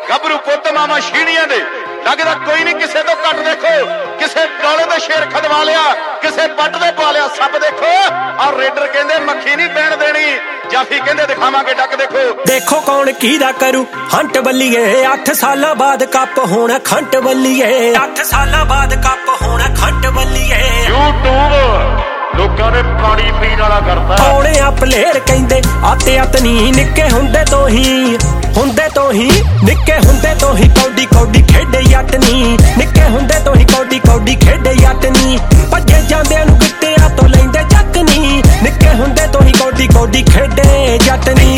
ਗੱਭਰੂ ਪੁੱਤ ਮਾਮਾ ਸ਼ੀਣੀਆਂ ਦੇ लगदा कोई नहीं किसे तो कट देखो किसे डोले दे शेर खदवा लिया किसे पट दे पा लिया सब देखो और रेडर कहंदे मक्खी नहीं पैण देनी जाफी कहंदे दिखावांगे डक देखो देखो कौन कीदा करू हंट बल्लीए 8 साल बाद कप होना खंट बल्लीए 8 साल बाद कप होना खंट बल्लीए यूट्यूब लोकां ने पानी पीण वाला करता आउणे आ प्लेयर कहंदे आते अतनी निक्के हुंदे तो ही निक्के हुंदे तो ही कौडी कौडी खेडे यटनी निक्के हुंदे तो ही कौडी कौडी खेडे यटनी भज्जे जांदे नु गिट्टियां तो लैंदे चकनी निक्के हुंदे तो ही कौडी कौडी खेडे यटनी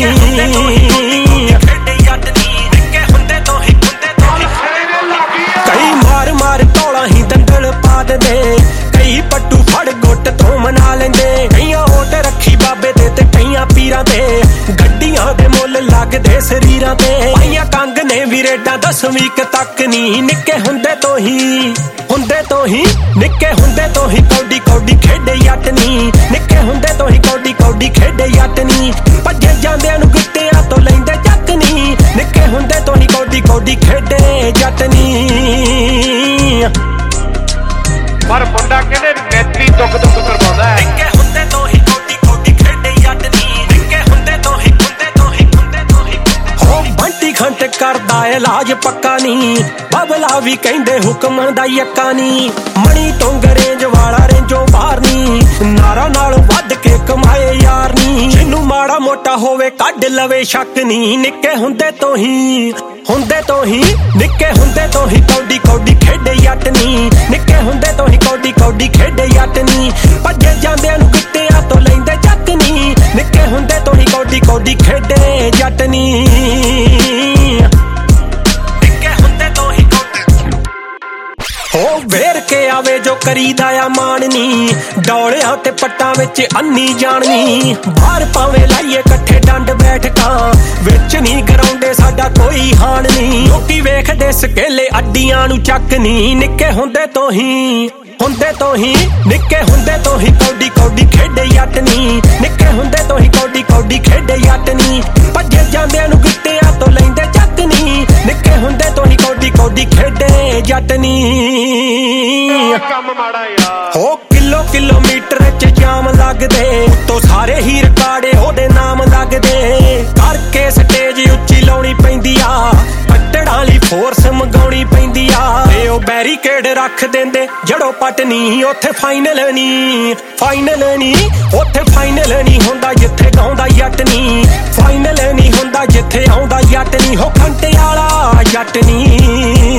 कई मार मार तौला ही दंदल पा दे कई पट्टू फड़ गुट तो मना लेंदे कईयां ओट रखी बाबे दे ते कईयां पीरां ते गड्डियां दे मुੱਲ लगदे शरीरां ते पाईयां कंग ने भी रेडां 10वीं तक नी निक्के हुंदे तो ही निक्के हुंदे तो ही कौडी कौडी खेडे यटनी निक्के हुंदे तो ही कौडी कौडी खेडे यटनी भज्जे जांदे नु गिट्टियां तो लैंदे चकनी निक्के हुंदे तो ही कौडी कौडी खेडे यटनी पर मुंडा कहंदे नेत्री दुख दुख करवाउंदा है निक्के हुंदे तो ही कौडी कौडी खेडे यटनी निक्के हुंदे तो ही हो बंटी खंट करदा इलाज पक्का नी बबला भी कहंदे हुक्म दा यक्का नी मणी टोंग रेंज वाला रेंजो बाहर नी नारा नाल वध के कमाए यार नी जिन्नू माड़ा मोटा होवे कढ लवे शक नी निक्के हुंदे तो ही निक्के हुंदे तो ही कौडी कौडी खेडे यटनी निक्के हुंदे तो ही कौडी कौडी खेडे यटनी भज्जे जांदे नु गिट्टियां तो लैंदे चकनी निक्के हुंदे तो ही कौडी कौडी खेडे यटनी निक्के हुंदे तो ही हो वेर के आवे जो करीदा आ माननी डौलियां ते पट्टां विच अन्नी जाननी बाहर पावे लाइए कट्ठे डंड बैठकां विच नी कराउंदे साडा कोई हान नी लोकी वेखदे सकेले अड्डियां नु चकनी निक्के हुंदे तो ही निक्के हुंदे तो ही कौडी कौडी खेडे यटनी निक्के हुंदे तो ही कौडी कौडी खेडे यटनी भज्जे जांदे नु गिट्टियां तो लैंदे चकनी निक्के हुंदे तो ही कौडी कौडी खेडे यटनी काम माड़ा यार हो किलोमीटर च जाम लगदे तो सारे ही रिकार्डे ओदे नाम लगदे करके स्टेज उच्ची लाउणी पैंदी आ कट्टड़ां लई फोर्स मंगाउणी पैंदी आ ते ओ बैरीकेड रख देंदे जड़ो पटनी ओथे फाइनल नी ओथे फाइनल नी हुंदा जिथे गाउंदा यटनी फाइनल नी हुंदा जिथे आउंदा यटनी हो खंटे वाला यटनी